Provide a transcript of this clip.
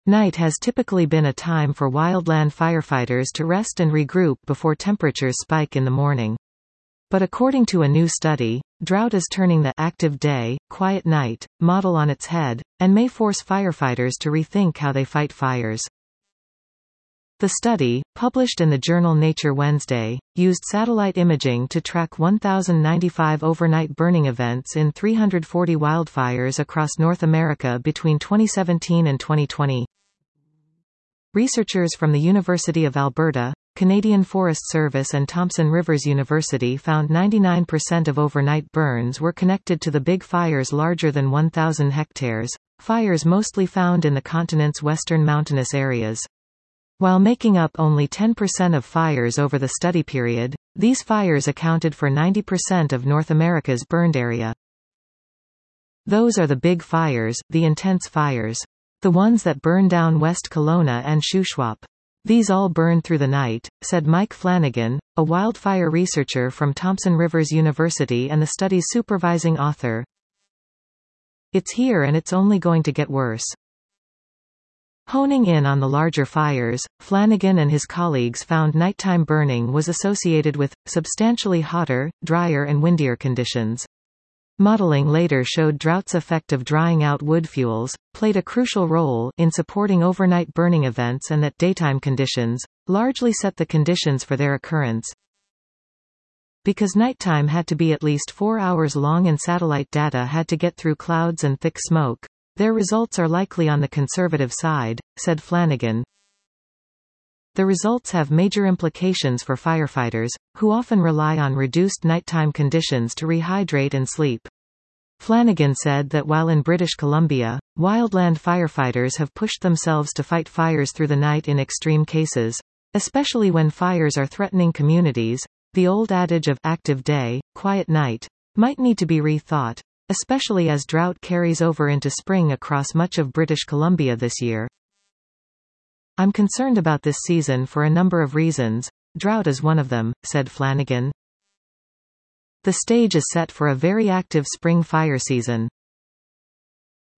Night has typically been a time for wildland firefighters to rest and regroup before temperatures spike in the morning. But according to a new study, drought is turning the active day, quiet night model on its head, and may force firefighters to rethink how they fight fires. The study, published in the journal Nature Wednesday, used satellite imaging to track 1,095 overnight burning events in 340 wildfires across North America between 2017 and 2020. Researchers from the University of Alberta, Canadian Forest Service and Thompson Rivers University found 99% of overnight burns were connected to the big fires larger than 1,000 hectares, fires mostly found in the continent's western mountainous areas. While making up only 10% of fires over the study period, these fires accounted for 90% of North America's burned area. Those are the big fires, the intense fires. The ones that burn down West Kelowna and Shuswap. These all burn through the night, said Mike Flanagan, a wildfire researcher from Thompson Rivers University and the study's supervising author. It's here and it's only going to get worse. Honing in on the larger fires, Flanagan and his colleagues found nighttime burning was associated with substantially hotter, drier and windier conditions. Modeling later showed drought's effect of drying out wood fuels played a crucial role in supporting overnight burning events and that daytime conditions largely set the conditions for their occurrence. Because nighttime had to be at least 4 hours long and satellite data had to get through clouds and thick smoke, their results are likely on the conservative side, said Flanagan. The results have major implications for firefighters, who often rely on reduced nighttime conditions to rehydrate and sleep. Flanagan said that while in British Columbia, wildland firefighters have pushed themselves to fight fires through the night in extreme cases, especially when fires are threatening communities, the old adage of active day, quiet night might need to be rethought, especially as drought carries over into spring across much of British Columbia this year. I'm concerned about this season for a number of reasons. Drought is one of them, said Flanagan. The stage is set for a very active spring fire season.